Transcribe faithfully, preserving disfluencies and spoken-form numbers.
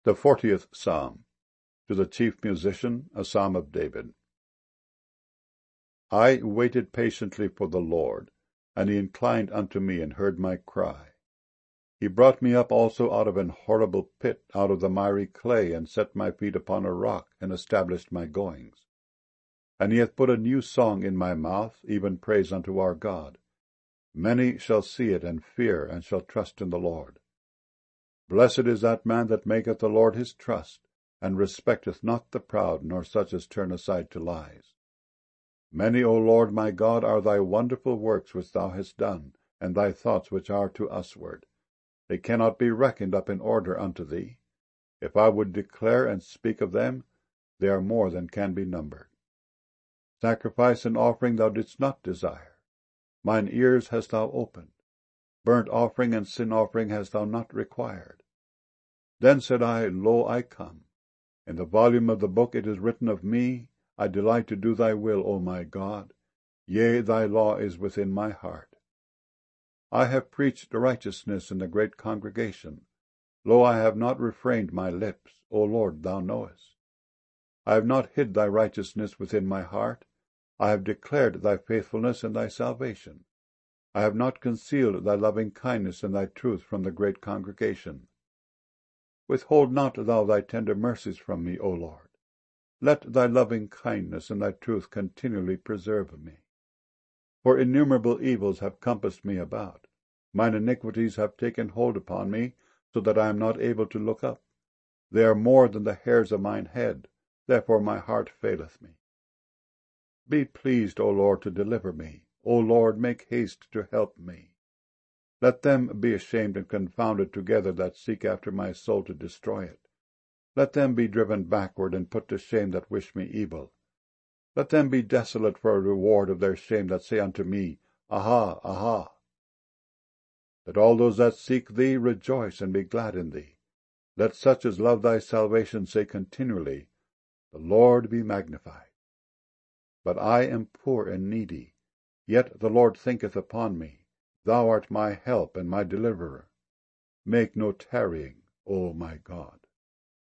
The fortieth Psalm. To the chief musician, a psalm of David. I waited patiently for the Lord, and he inclined unto me, and heard my cry. He brought me up also out of an horrible pit, out of the miry clay, and set my feet upon a rock, and established my goings. And he hath put a new song in my mouth, even praise unto our God. Many shall see it, and fear, and shall trust in the Lord. Blessed is that man that maketh the Lord his trust, and respecteth not the proud, nor such as turn aside to lies. Many, O Lord my God, are thy wonderful works which thou hast done, and thy thoughts which are to usward. They cannot be reckoned up in order unto thee. If I would declare and speak of them, they are more than can be numbered. Sacrifice and offering thou didst not desire. Mine ears hast thou opened. Burnt offering and sin offering hast thou not required. Then said I, Lo, I come. In the volume of the book it is written of me, I delight to do thy will, O my God. Yea, thy law is within my heart. I have preached righteousness in the great congregation. Lo, I have not refrained my lips, O Lord, thou knowest. I have not hid thy righteousness within my heart. I have declared thy faithfulness and thy salvation. I have not concealed thy loving kindness and thy truth from the great congregation. Withhold not thou thy tender mercies from me, O Lord. Let thy loving kindness and thy truth continually preserve me. For innumerable evils have compassed me about. Mine iniquities have taken hold upon me, so that I am not able to look up. They are more than the hairs of mine head, therefore my heart faileth me. Be pleased, O Lord, to deliver me. O Lord, make haste to help me. Let them be ashamed and confounded together that seek after my soul to destroy it. Let them be driven backward and put to shame that wish me evil. Let them be desolate for a reward of their shame that say unto me, Aha, aha. Let all those that seek thee rejoice and be glad in thee. Let such as love thy salvation say continually, The Lord be magnified. But I am poor and needy, yet the Lord thinketh upon me. Thou art my help and my deliverer. Make no tarrying, O my God.